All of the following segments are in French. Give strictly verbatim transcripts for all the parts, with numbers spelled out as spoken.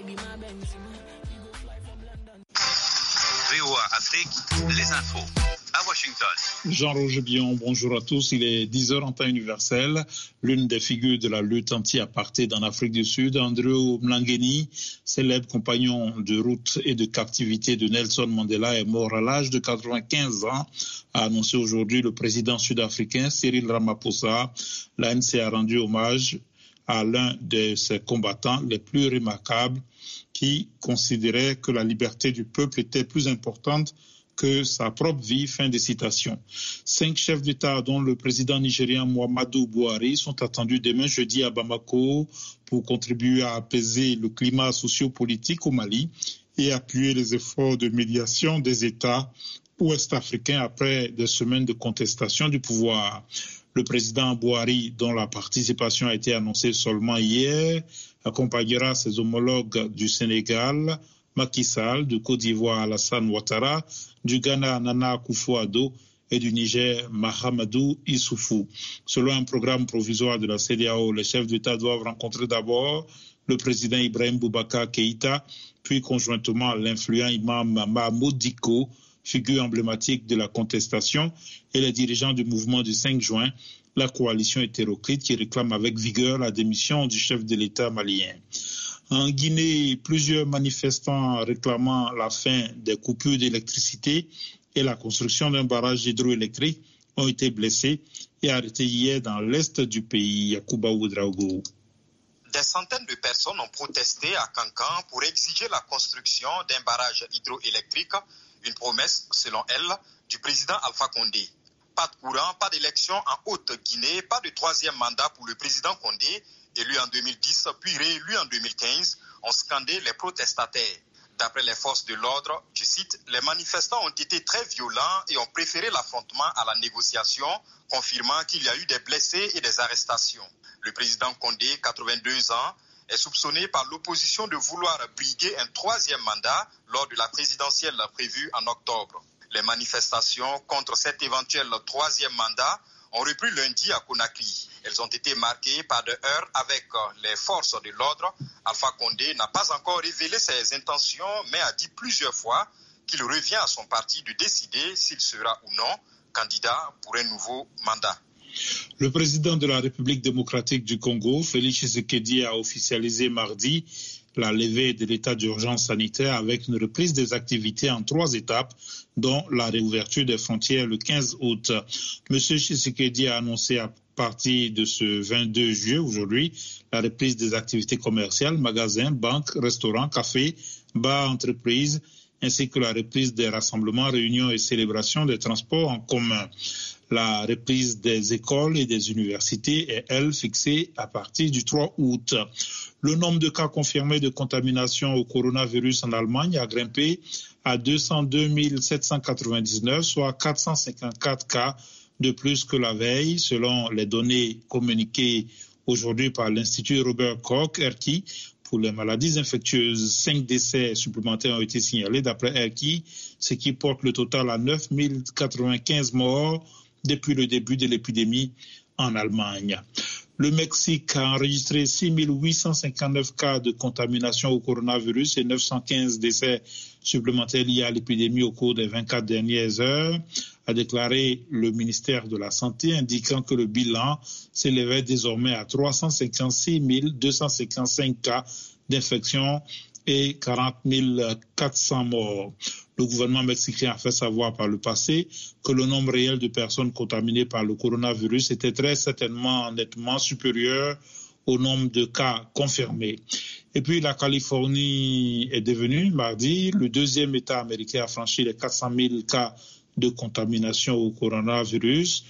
V O A Afrique, les infos. À Washington. Jean-Roger Billon, bonjour à tous. Il est dix heures en temps universel. L'une des figures de la lutte anti-apartheid en Afrique du Sud, Andrew Mlangeni, célèbre compagnon de route et de captivité de Nelson Mandela, est mort à l'âge de quatre-vingt-quinze ans, a annoncé aujourd'hui le président sud-africain Cyril Ramaphosa. L'A N C a rendu hommage à l'un de ses combattants les plus remarquables qui considérait que la liberté du peuple était plus importante que sa propre vie, fin de citation. Cinq chefs d'État, dont le président nigérien Muhammadu Buhari, sont attendus demain jeudi à Bamako pour contribuer à apaiser le climat socio-politique au Mali et appuyer les efforts de médiation des États ouest-africains après des semaines de contestation du pouvoir. Le président Buhari, dont la participation a été annoncée seulement hier, accompagnera ses homologues du Sénégal, Macky Sall, de Côte d'Ivoire Alassane Ouattara, du Ghana Nana Akufo-Addo et du Niger Mahamadou Issoufou. Selon un programme provisoire de la C E D E A O, les chefs d'État doivent rencontrer d'abord le président Ibrahim Boubacar Keïta, puis conjointement l'influent imam Mahmoud Dicko, figure emblématique de la contestation, et les dirigeants du mouvement du cinq juin, la coalition hétéroclite qui réclame avec vigueur la démission du chef de l'État malien. En Guinée, plusieurs manifestants réclamant la fin des coupures d'électricité et la construction d'un barrage hydroélectrique ont été blessés et arrêtés hier dans l'est du pays. Yacouba Ouedraogo. Des centaines de personnes ont protesté à Kankan pour exiger la construction d'un barrage hydroélectrique, une promesse, selon elle, du président Alpha Condé. Pas de courant, pas d'élection en Haute-Guinée, pas de troisième mandat pour le président Condé, élu en deux mille dix, puis réélu en deux mille quinze, ont scandé les protestataires. D'après les forces de l'ordre, je cite, les manifestants ont été très violents et ont préféré l'affrontement à la négociation, confirmant qu'il y a eu des blessés et des arrestations. Le président Condé, quatre-vingt-deux ans, est soupçonné par l'opposition de vouloir briguer un troisième mandat lors de la présidentielle prévue en octobre. Les manifestations contre cet éventuel troisième mandat ont repris lundi à Conakry. Elles ont été marquées par des heurts avec les forces de l'ordre. Alpha Condé n'a pas encore révélé ses intentions, mais a dit plusieurs fois qu'il revient à son parti de décider s'il sera ou non candidat pour un nouveau mandat. Le président de la République démocratique du Congo, Félix Tshisekedi, a officialisé mardi la levée de l'état d'urgence sanitaire avec une reprise des activités en trois étapes, dont la réouverture des frontières le quinze août. M. Tshisekedi a annoncé à partir de ce vingt-deux juillet, aujourd'hui, la reprise des activités commerciales, magasins, banques, restaurants, cafés, bars, entreprises, ainsi que la reprise des rassemblements, réunions et célébrations des transports en commun. La reprise des écoles et des universités est, elle, fixée à partir du trois août. Le nombre de cas confirmés de contamination au coronavirus en Allemagne a grimpé à deux cent deux mille sept cent quatre-vingt-dix-neuf, soit quatre cent cinquante-quatre cas de plus que la veille, selon les données communiquées aujourd'hui par l'Institut Robert Koch, R K I. Pour les maladies infectieuses, cinq décès supplémentaires ont été signalés d'après R K I, ce qui porte le total à neuf mille quatre-vingt-quinze morts depuis le début de l'épidémie en Allemagne. Le Mexique a enregistré six mille huit cent cinquante-neuf cas de contamination au coronavirus et neuf cent quinze décès supplémentaires liés à l'épidémie au cours des vingt-quatre dernières heures, a déclaré le ministère de la Santé, indiquant que le bilan s'élevait désormais à trois cent cinquante-six mille deux cent cinquante-cinq cas d'infection et quarante mille quatre cents morts. Le gouvernement mexicain a fait savoir par le passé que le nombre réel de personnes contaminées par le coronavirus était très certainement nettement supérieur au nombre de cas confirmés. Et puis la Californie est devenue, mardi, le deuxième État américain à franchir les quatre cent mille cas de contamination au coronavirus.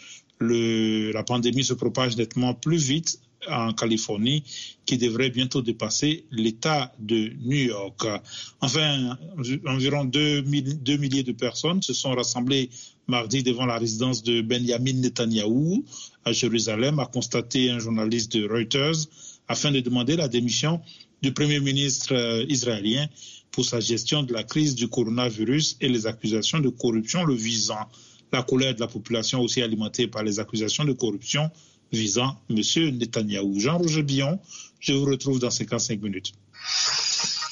Le, la pandémie se propage nettement plus vite en Californie, qui devrait bientôt dépasser l'État de New York. Enfin, environ deux milliers de personnes se sont rassemblées mardi devant la résidence de Benjamin Netanyahou à Jérusalem, a constaté un journaliste de Reuters, afin de demander la démission du Premier ministre israélien pour sa gestion de la crise du coronavirus et les accusations de corruption le visant. La colère de la population aussi alimentée par les accusations de corruption visant M. Netanyahou. Jean-Roger Billon, je vous retrouve dans cinquante-cinq minutes.